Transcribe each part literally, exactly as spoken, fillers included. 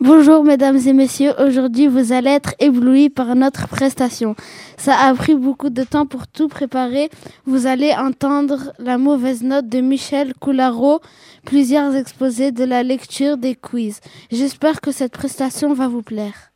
Bonjour mesdames et messieurs, aujourd'hui vous allez être éblouis par notre prestation. Ça a pris beaucoup de temps pour tout préparer. Vous allez entendre la mauvaise note de Michel Coularo, plusieurs exposés de la lecture des quiz. J'espère que cette prestation va vous plaire.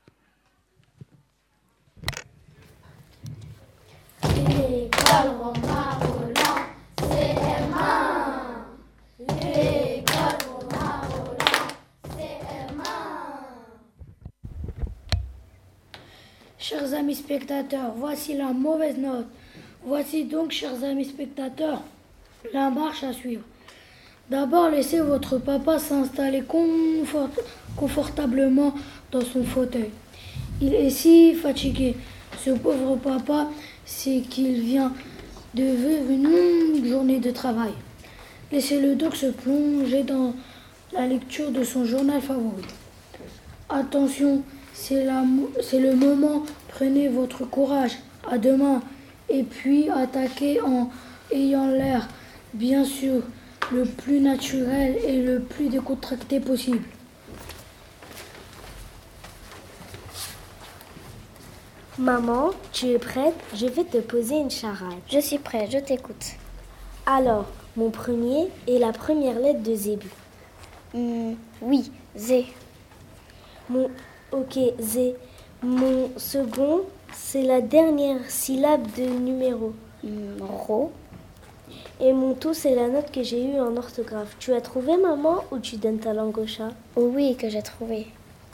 L'école Romain Rolland, c'est M un. L'école Romain Rolland, c'est M un. Chers amis spectateurs, voici la mauvaise note. Voici donc, chers amis spectateurs, la marche à suivre. D'abord, laissez votre papa s'installer confort- confortablement dans son fauteuil. Il est si fatigué. Ce pauvre papa, c'est qu'il vient de vivre une longue journée de travail. Laissez-le donc se plonger dans la lecture de son journal favori. Attention, c'est, la, c'est le moment. Prenez votre courage. À demain. Et puis attaquez en ayant l'air, bien sûr, le plus naturel et le plus décontracté possible. Maman, tu es prête? Je vais te poser une charade. Je suis prête, je t'écoute. Alors, mon premier est la première lettre de Zébu. Mmh, oui, Zé. Mon, ok, Zé. Mon second, c'est la dernière syllabe de numéro. Mmh, Ro. Et mon tout, c'est la note que j'ai eue en orthographe. Tu as trouvé, maman, ou tu donnes ta langue au chat? Oh oui, que j'ai trouvé.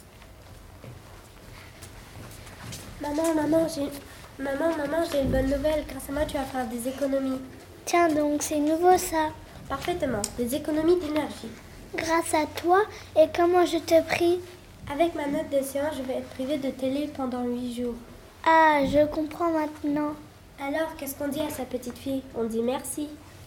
Maman, maman, j'ai... Maman, maman, j'ai une bonne nouvelle. Grâce à moi, tu vas faire des économies. Tiens donc, c'est nouveau ça. Parfaitement, des économies d'énergie. Grâce à toi, et comment je te prie? Avec ma note de séance, je vais être privée de télé pendant huit jours. Ah, je comprends maintenant. Alors, qu'est-ce qu'on dit à sa petite fille? On dit merci.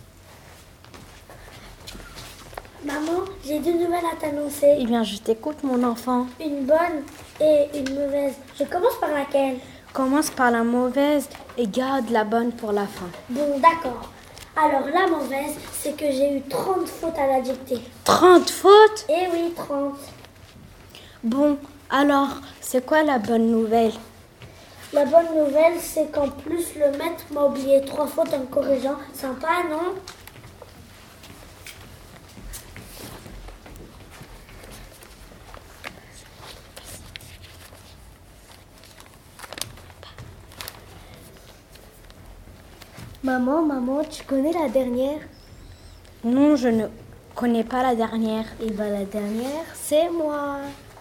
Maman, j'ai deux nouvelles à t'annoncer. Eh bien, je t'écoute, mon enfant. Une bonne et une mauvaise. Je commence par laquelle? Commence par la mauvaise et garde la bonne pour la fin. Bon, d'accord. Alors, la mauvaise, c'est que j'ai eu trente fautes à la dictée. trente fautes? Eh oui, trente. Bon, alors, c'est quoi la bonne nouvelle? La bonne nouvelle, c'est qu'en plus, le maître m'a oublié trois fautes en me corrigeant. Sympa, non? Maman, maman, tu connais la dernière? Non, je ne connais pas la dernière. Eh bien, la dernière, c'est moi.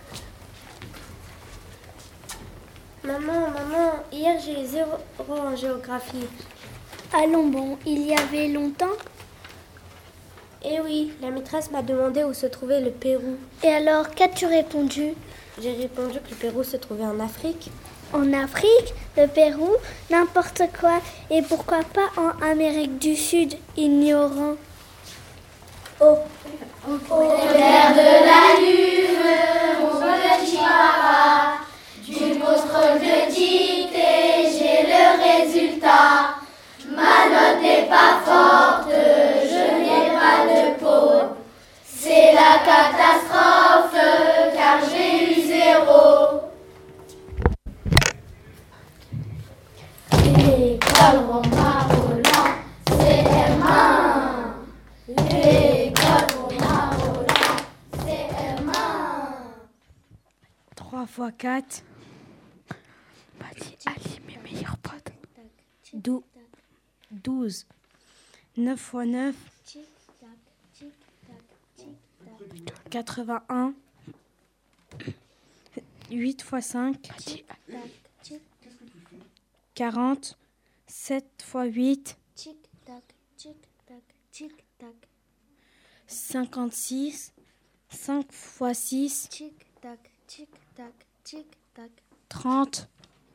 Maman, maman, hier j'ai eu zéro en géographie. Allons bon, il y avait longtemps? Eh oui, la maîtresse m'a demandé où se trouvait le Pérou. Et alors, qu'as-tu répondu? J'ai répondu que le Pérou se trouvait en Afrique. En Afrique, le Pérou, n'importe quoi. Et pourquoi pas en Amérique du Sud, ignorant? Au clair de la lune, mon petit papa, d'une montre de dictée, j'ai le résultat. Ma note n'est pas forte, je n'ai pas de peau. C'est la catastrophe, car j'ai eu zéro. L'école Romain Rolland, c'est M un. L'école Romain Rolland, c'est M un. trois fois quatre. Vas-y, Ali, mes meilleurs potes. Dou- douze. neuf fois neuf. quatre-vingt-un. huit fois cinq. quarante. sept fois huit. cinquante-six. cinq fois six. trente.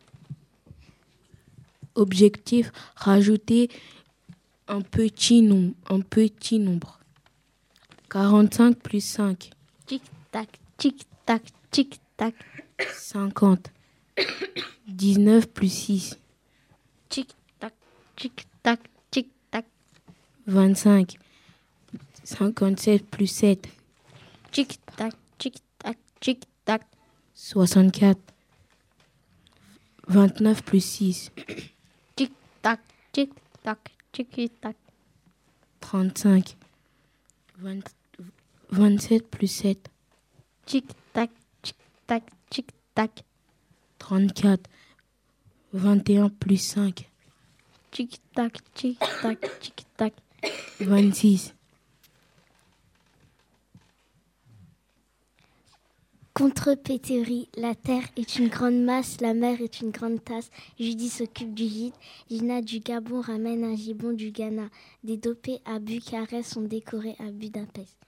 Objectif, rajouter un petit nombre. Un petit nombre. quarante-cinq plus cinq. Tic-tac, tic-tac, tic-tac. cinquante. dix-neuf plus six. Tic-tac, tic-tac, tic-tac. vingt-cinq. cinquante-sept plus sept. Tic-tac, tic-tac, tic-tac. soixante-quatre. vingt-neuf plus six. Tic-tac, tic-tac, tic-tac. trente-cinq. vingt, vingt-sept plus sept. Tic-tac, tic-tac, tic-tac. trente-quatre. vingt et un plus cinq. Tic-tac, tic-tac, tic-tac. vingt-six. Contre-pétairie, la terre est une grande masse, la mer est une grande tasse. Judy s'occupe du vide, Gina du Gabon ramène un gibon du Ghana. Des dopés à Bucarest sont décorés à Budapest.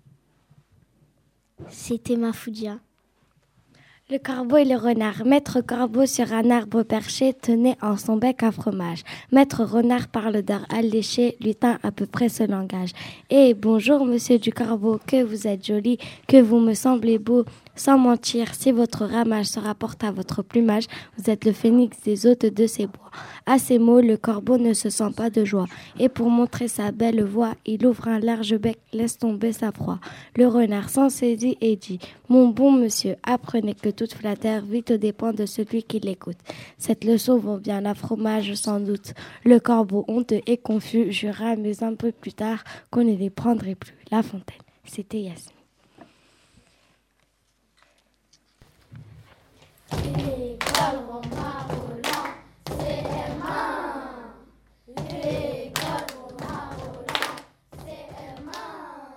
C'était Mafoudia. Le corbeau et le renard. Maître corbeau sur un arbre perché tenait en son bec un fromage. Maître renard parle d'heures alléchées, lutin à peu près ce langage. Eh, bonjour monsieur du corbeau, que vous êtes joli, que vous me semblez beau. Sans mentir, si votre ramage se rapporte à votre plumage, vous êtes le phénix des hôtes de ces bois. À ces mots, le corbeau ne se sent pas de joie. Et pour montrer sa belle voix, il ouvre un large bec, laisse tomber sa proie. Le renard s'en saisit et dit « Mon bon monsieur, apprenez que toute flatteur vit aux dépens de celui qui l'écoute. Cette leçon vaut bien un fromage sans doute. » Le corbeau, honteux et confus, jura, mais un peu plus tard, qu'on ne les prendrait plus. La Fontaine. C'était Yasmine. L'école Romain Roland, c'est M un. L'école Romain Roland, c'est M un.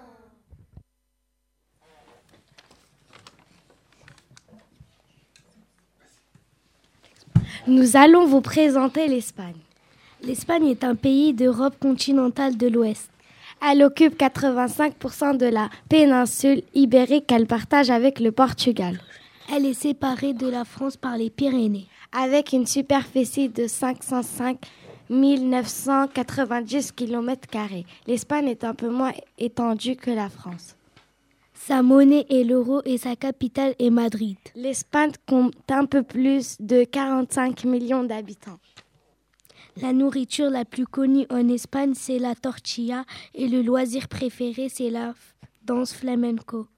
Nous allons vous présenter l'Espagne. L'Espagne est un pays d'Europe continentale de l'Ouest. Elle occupe quatre-vingt-cinq pour cent de la péninsule ibérique qu'elle partage avec le Portugal. Elle est séparée de la France par les Pyrénées. Avec une superficie de cinq cent cinq mille neuf cent quatre-vingt-dix kilomètres carrés, l'Espagne est un peu moins étendue que la France. Sa monnaie est l'euro et sa capitale est Madrid. L'Espagne compte un peu plus de quarante-cinq millions d'habitants. La nourriture la plus connue en Espagne, c'est la tortilla et le loisir préféré, c'est la danse flamenco.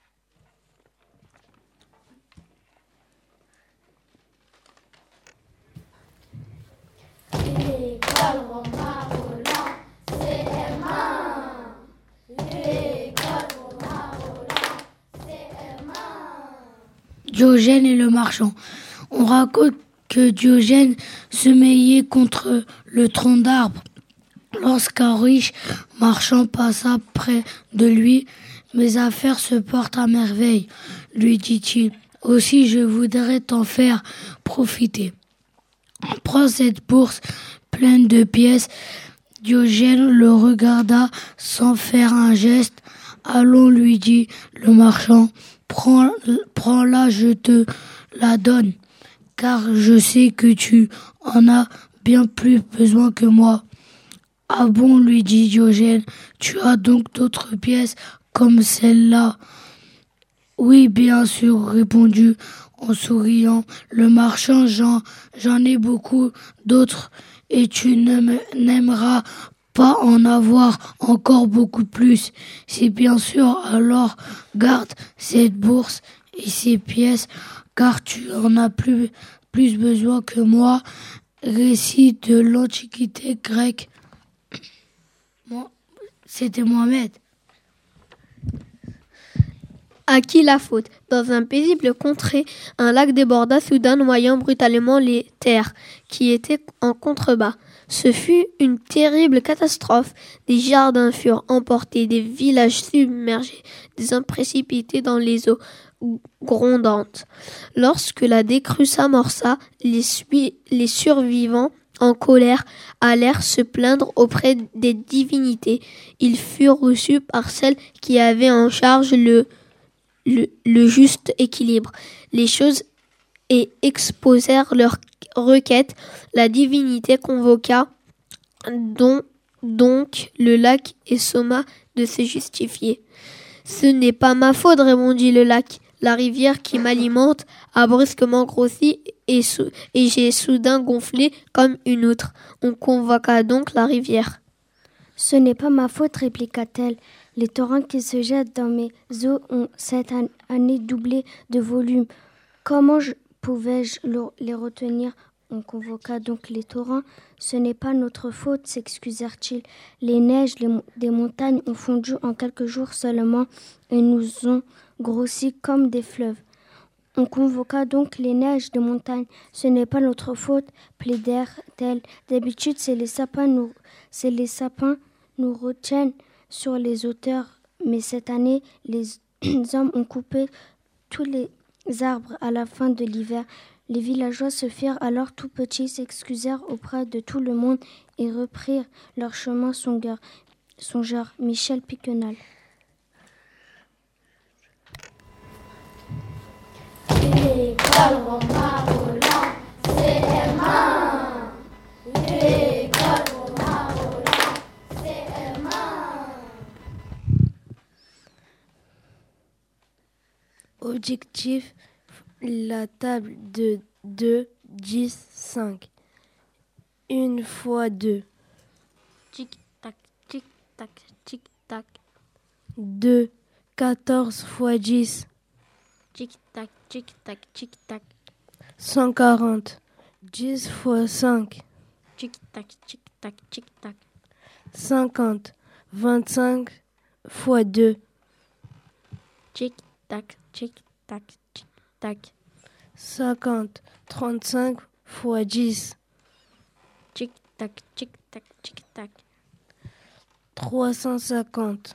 L'école Romain Roland, c'est M un. L'école Romain Roland, c'est M un. Diogène et le marchand. On raconte que Diogène se mêlait contre le tronc d'arbre lorsqu'un riche marchand passa près de lui. « Mes affaires se portent à merveille », lui dit-il. « Aussi je voudrais t'en faire profiter. » Prends cette bourse pleine de pièces. Diogène le regarda sans faire un geste. Allons, lui dit le marchand, prends, prends-la, je te la donne, car je sais que tu en as bien plus besoin que moi. Ah bon, lui dit Diogène, tu as donc d'autres pièces comme celle-là? Oui, bien sûr, répondit en souriant le marchand, j'en, j'en ai beaucoup d'autres et tu n'aimeras pas en avoir encore beaucoup plus. C'est bien sûr, alors garde cette bourse et ces pièces car tu en as plus, plus besoin que moi. Récit de l'Antiquité grecque. Bon, c'était Mohamed. À qui la faute? Dans un paisible contrée, un lac déborda soudain, noyant brutalement les terres qui étaient en contrebas. Ce fut une terrible catastrophe. Des jardins furent emportés, des villages submergés, des hommes précipités dans les eaux grondantes. Lorsque la décrue s'amorça, les, sui- les survivants, en colère, allèrent se plaindre auprès des divinités. Ils furent reçus par celles qui avaient en charge le Le, le juste équilibre, les choses et exposèrent leurs requêtes. La divinité convoqua don, donc le lac et somma de se justifier. Ce n'est pas ma faute, répondit le lac. La rivière qui m'alimente a brusquement grossi et, sou- et j'ai soudain gonflé comme une outre. On convoqua donc la rivière. Ce n'est pas ma faute, répliqua-t-elle. Les torrents qui se jettent dans mes eaux ont cette année doublé de volume. Comment je, pouvais-je le- les retenir? On convoqua donc les torrents. Ce n'est pas notre faute, s'excusèrent-ils. Les neiges les mo- des montagnes ont fondu en quelques jours seulement et nous ont grossi comme des fleuves. On convoqua donc les neiges des montagnes. Ce n'est pas notre faute, plaidèrent-elles. D'habitude, c'est les sapins nous, c'est les sapins nous retiennent sur les hauteurs. Mais cette année, les hommes ont coupé tous les arbres à la fin de l'hiver. Les villageois se firent alors tout petits, s'excusèrent auprès de tout le monde et reprirent leur chemin songeur. Songeur Michel Piquenal. L'école Romain-Rolland, c'est Emma. L'école Romain-Rolland, c'est Emma. Objectif, la table de deux, dix, cinq. Une fois deux. Tic-tac, tic-tac, tic-tac. Deux, quatorze fois dix. Tic-tac, tic-tac, tic-tac. Cent quarante. Dix fois cinq. Tic-tac, tic-tac, tic-tac. Cinquante. Vingt-cinq fois deux. Tic-tac, tic-tac, tic-tac. Cinquante. Trente-cinq fois dix. Tic-tac, tic-tac, tic-tac. Trois cent cinquante.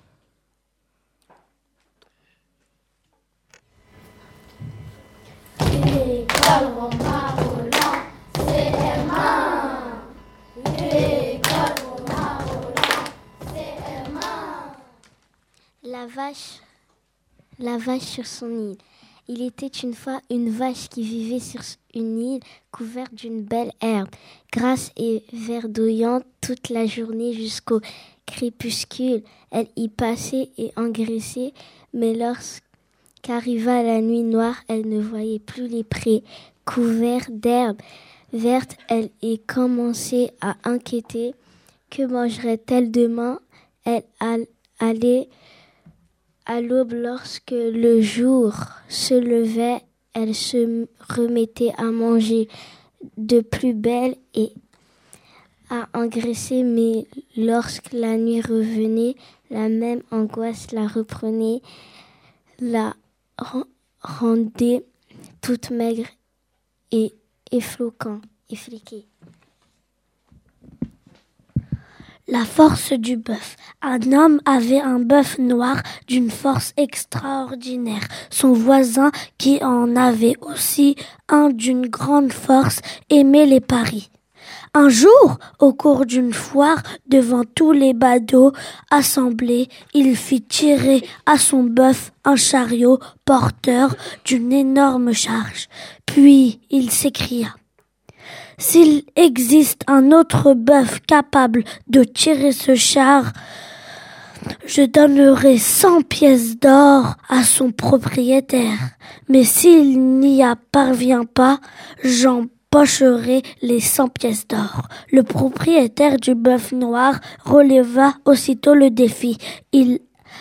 L'école Romain-Rolland, c'est Emma. L'école Romain-Rolland, c'est Emma. La vache, la vache sur son île. Il était une fois une vache qui vivait sur une île couverte d'une belle herbe, grasse et verdoyante toute la journée jusqu'au crépuscule. Elle y passait et engraissait, mais lorsqu'arriva la nuit noire, elle ne voyait plus les prés couverts d'herbe verte. Elle y commençait à inquiéter. Que mangerait-elle demain? Elle allait à l'aube, lorsque le jour se levait, elle se remettait à manger de plus belle et à engraisser, mais lorsque la nuit revenait, la même angoisse la reprenait, la rendait toute maigre et effloquant, effliquée. La force du bœuf. Un homme avait un bœuf noir d'une force extraordinaire. Son voisin, qui en avait aussi un d'une grande force, aimait les paris. Un jour, au cours d'une foire, devant tous les badauds assemblés, il fit tirer à son bœuf un chariot porteur d'une énorme charge. Puis il s'écria: s'il existe un autre bœuf capable de tirer ce char, je donnerai cent pièces d'or à son propriétaire. Mais s'il n'y parvient pas, j'empocherai les cent pièces d'or. Le propriétaire du bœuf noir releva aussitôt le défi. Il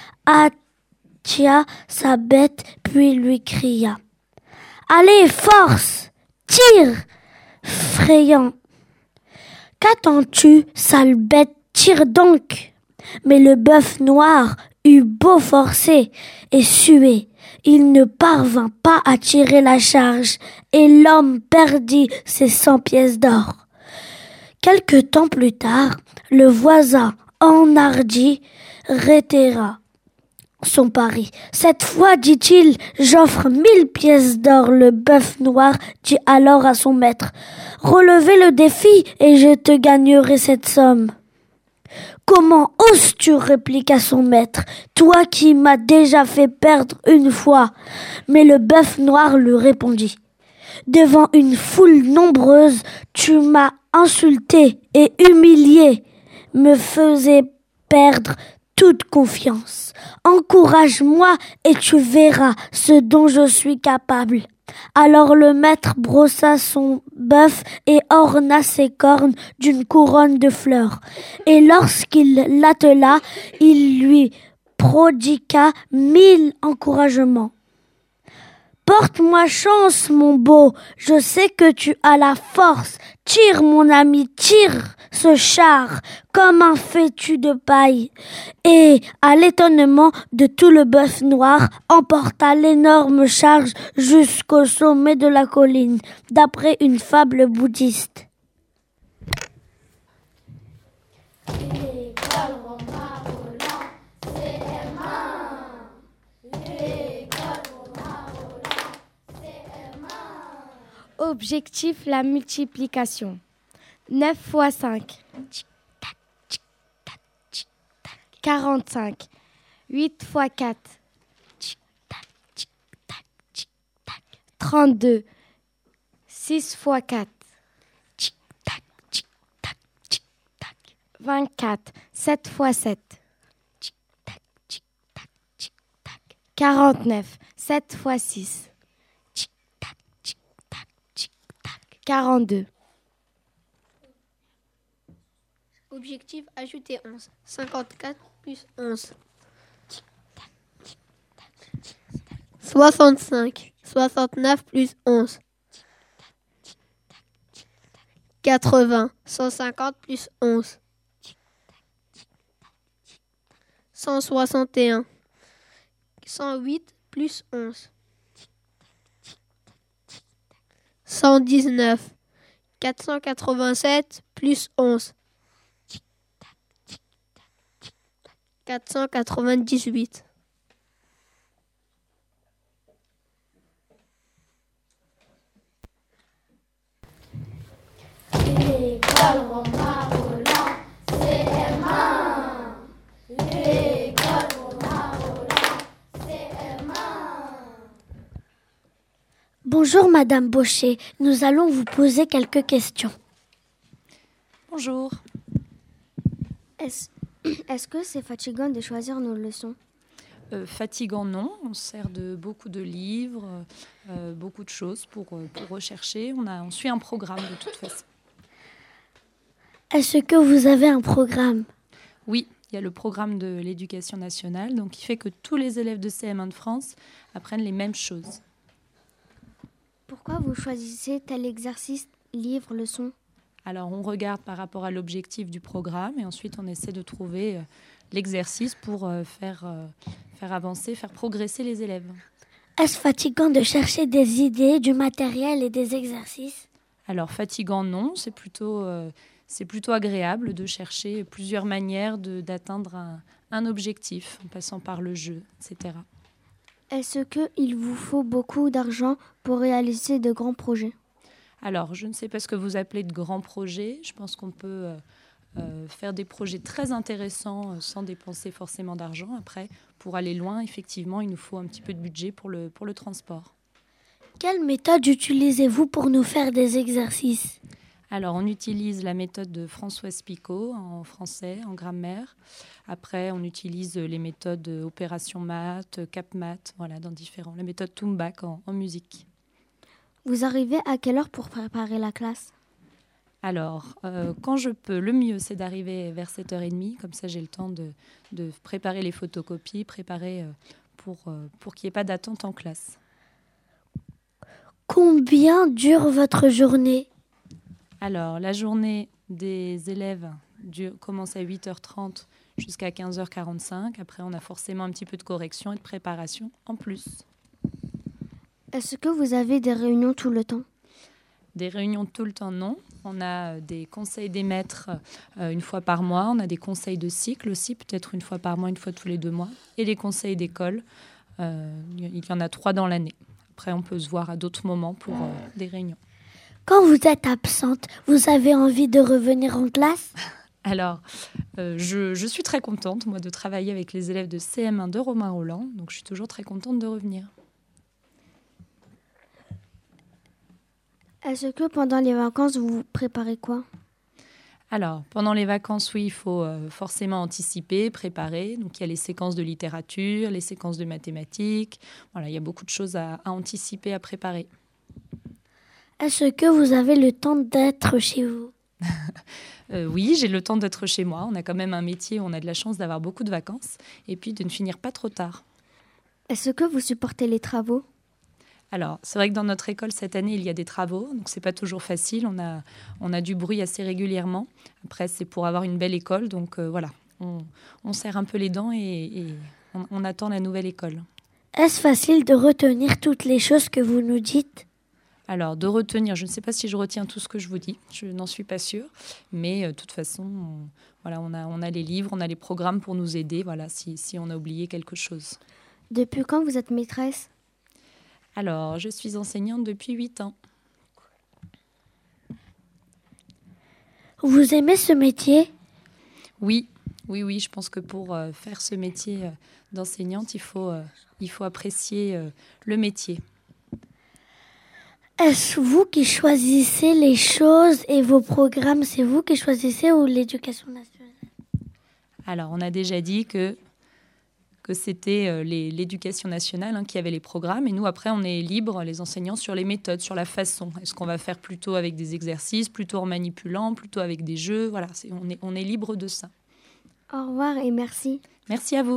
hâtia sa bête, puis lui cria: allez, force, tire! Frayant. Qu'attends-tu, sale bête, tire donc! Mais le bœuf noir eut beau forcer et suer, il ne parvint pas à tirer la charge, et l'homme perdit ses cent pièces d'or. Quelque temps plus tard, le voisin enhardi réitéra son pari. Cette fois, dit-il, j'offre mille pièces d'or. Le bœuf noir dit alors à son maître: relevez le défi et je te gagnerai cette somme. Comment oses-tu, répliqua son maître, toi qui m'as déjà fait perdre une fois? Mais le bœuf noir lui répondit: devant une foule nombreuse, tu m'as insulté et humilié, me faisais perdre toute confiance. Encourage-moi et tu verras ce dont je suis capable. Alors le maître brossa son bœuf et orna ses cornes d'une couronne de fleurs. Et lorsqu'il l'attela, il lui prodigua mille encouragements. Porte-moi chance, mon beau, je sais que tu as la force. Tire, mon ami, tire ce char comme un fétu de paille. Et, à l'étonnement de tout le bœuf noir, emporta l'énorme charge jusqu'au sommet de la colline, d'après une fable bouddhiste. L'école Romain Rolland, C M un. L'école Romain Rolland, C M un. Objectif, la multiplication. neuf fois cinq. quarante-cinq. huit fois quatre. trente-deux. six fois quatre. vingt-quatre. sept fois sept. quarante-neuf. sept fois six. quarante-deux. Objectif, ajouter onze. cinquante-quatre plus onze. soixante-cinq. soixante-neuf plus onze. quatre-vingts. cent cinquante plus onze. cent soixante et un. cent huit plus onze. cent dix-neuf. quatre cent quatre-vingt-sept plus onze. quatre cent quatre-vingt-dix-huit. L'école Romain Rolland, C M un. L'école Romain Rolland, C M un. Bonjour Madame Baucher, nous allons vous poser quelques questions. Bonjour. Est-ce, est-ce que c'est fatigant de choisir nos leçons ? Euh, fatigant, non. On se sert de beaucoup de livres, euh, beaucoup de choses pour, pour rechercher. On, a, on suit un programme de toute façon. Est-ce que vous avez un programme ? Oui, il y a le programme de l'éducation nationale, donc qui fait que tous les élèves de C M un de France apprennent les mêmes choses. Pourquoi vous choisissez tel exercice, livre, leçon ? Alors, on regarde par rapport à l'objectif du programme et ensuite on essaie de trouver euh, l'exercice pour euh, faire, euh, faire avancer, faire progresser les élèves. Est-ce fatigant de chercher des idées, du matériel et des exercices ? Alors, fatigant, non. C'est plutôt, euh, c'est plutôt agréable de chercher plusieurs manières de, d'atteindre un, un objectif en passant par le jeu, et cetera. Est-ce qu'il vous faut beaucoup d'argent pour réaliser de grands projets ? Alors, je ne sais pas ce que vous appelez de grands projets. Je pense qu'on peut euh, euh, faire des projets très intéressants euh, sans dépenser forcément d'argent. Après, pour aller loin, effectivement, il nous faut un petit peu de budget pour le, pour le transport. Quelle méthode utilisez-vous pour nous faire des exercices ? Alors, on utilise la méthode de Françoise Picot en français, en grammaire. Après, on utilise les méthodes Opération Maths, Cap Maths, voilà, dans différents. La méthode Tumbak en, en musique. Vous arrivez à quelle heure pour préparer la classe ? Alors, euh, quand je peux, le mieux, c'est d'arriver vers sept heures trente. Comme ça, j'ai le temps de, de préparer les photocopies, préparer euh, pour, euh, pour qu'il n'y ait pas d'attente en classe. Combien dure votre journée ? Alors, la journée des élèves dure, commence à huit heures trente jusqu'à quinze heures quarante-cinq. Après, on a forcément un petit peu de correction et de préparation en plus. Est-ce que vous avez des réunions tout le temps ? Des réunions tout le temps, non. On a des conseils des maîtres euh, une fois par mois. On a des conseils de cycle aussi, peut-être une fois par mois, une fois tous les deux mois. Et des conseils d'école. Euh, il y en a trois dans l'année. Après, on peut se voir à d'autres moments pour euh, des réunions. Quand vous êtes absente, vous avez envie de revenir en classe ? Alors, euh, je, je suis très contente, moi, de travailler avec les élèves de C M un de Romain Rolland. Donc, je suis toujours très contente de revenir. Est-ce que pendant les vacances, vous préparez quoi ? Alors, pendant les vacances, oui, il faut euh, forcément anticiper, préparer. Donc, il y a les séquences de littérature, les séquences de mathématiques. Voilà, il y a beaucoup de choses à, à anticiper, à préparer. Est-ce que vous avez le temps d'être chez vous ? euh, Oui, j'ai le temps d'être chez moi. On a quand même un métier où on a de la chance d'avoir beaucoup de vacances et puis de ne finir pas trop tard. Est-ce que vous supportez les travaux ? Alors, c'est vrai que dans notre école, cette année, il y a des travaux, donc c'est pas toujours facile. On a, on a du bruit assez régulièrement. Après, c'est pour avoir une belle école, donc euh, voilà, on, on serre un peu les dents et, et on, on attend la nouvelle école. Est-ce facile de retenir toutes les choses que vous nous dites ? Alors, de retenir, je ne sais pas si je retiens tout ce que je vous dis, je n'en suis pas sûre, mais euh, de toute façon, on, voilà, on a, on a les livres, on a les programmes pour nous aider, voilà, si, si on a oublié quelque chose. Depuis quand vous êtes maîtresse ? Alors, je suis enseignante depuis huit ans. Vous aimez ce métier ? Oui, oui, oui. Je pense que pour euh, faire ce métier euh, d'enseignante, il faut, euh, il faut apprécier euh, le métier. Est-ce vous qui choisissez les choses et vos programmes ? C'est vous qui choisissez ou l'Éducation nationale ? Alors, on a déjà dit que que c'était euh, les, l'éducation nationale hein, qui avait les programmes. Et nous, après, on est libre, les enseignants, sur les méthodes, sur la façon. Est-ce qu'on va faire plutôt avec des exercices, plutôt en manipulant, plutôt avec des jeux ? Voilà, c'est, on, est, on est libre de ça. Au revoir et merci. Merci à vous.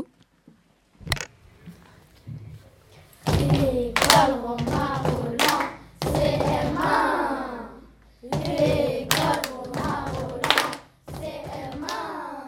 L'école Romain Rolland, C M un. L'école Romain Rolland, C M un.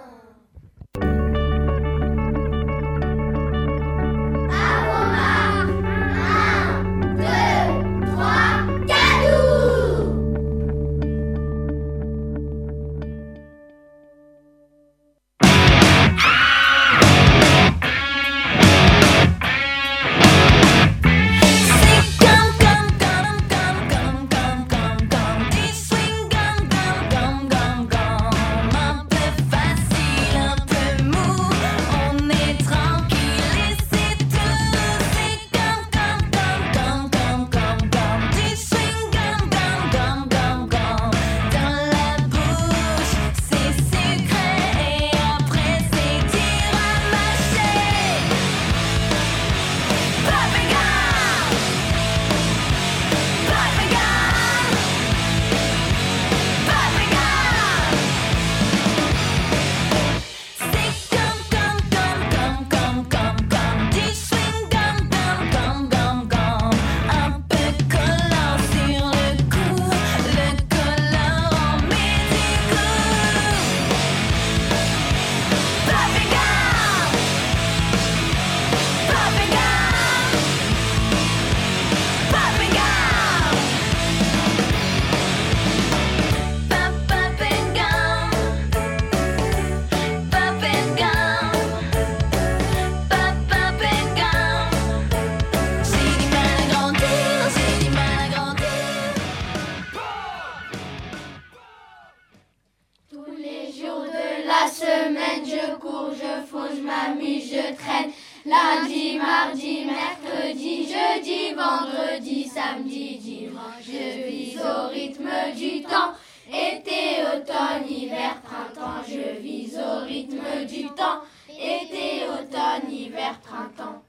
Lundi, mardi, mercredi, jeudi, vendredi, samedi, dimanche. Je vis au rythme du temps. Été, automne, hiver, printemps. Je vis au rythme du temps. Été, automne, hiver, printemps.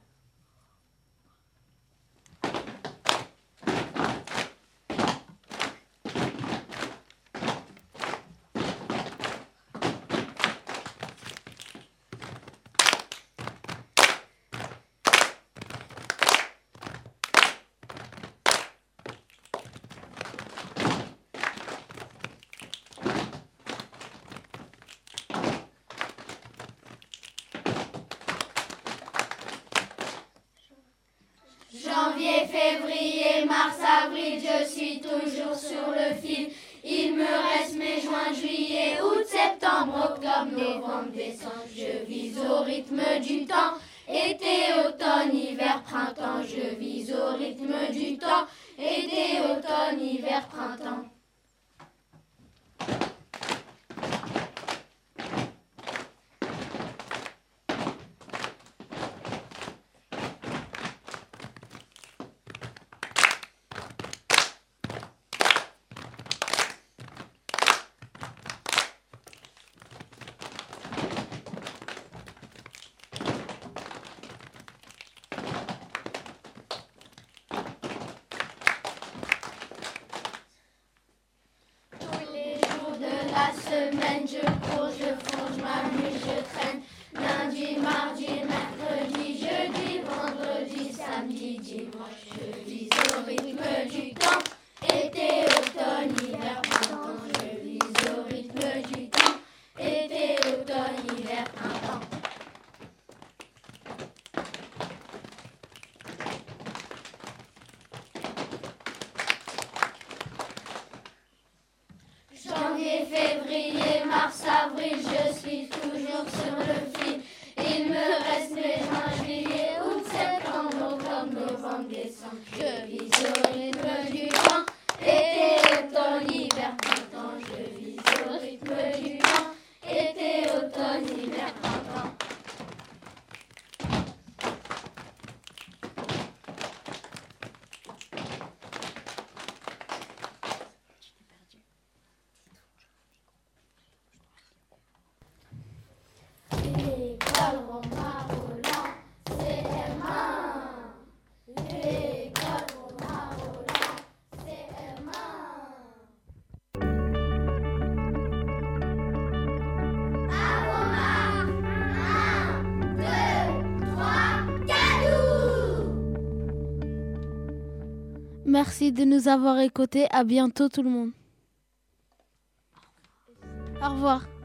Janvier, février, mars, avril, je suis toujours sur le fil. Il me reste mai, juin, juillet, août, septembre, octobre, novembre, décembre. Je vis au rythme du temps. Été, automne, hiver, printemps. Je vis au rythme du temps. Été, automne, hiver, printemps. La semaine, je cours, je fonce, je m'amuse, je traîne. Lundi, mardi, mercredi, jeudi, vendredi, samedi, dimanche. Je vis au Janvier, février, mars, avril, je suis toujours sur le fil. Il me reste mai, juin, juillet, août, septembre, octobre, novembre, décembre. Je vis au rythme du vent, été, automne, hiver, printemps. Je vis au rythme du vent, été, automne, hiver, printemps. L'école Romain Rolland, C M un. L'école Romain Rolland, C M un. À Romain, un, deux, trois, cadeau. Merci de nous avoir écoutés. À bientôt tout le monde. Au revoir.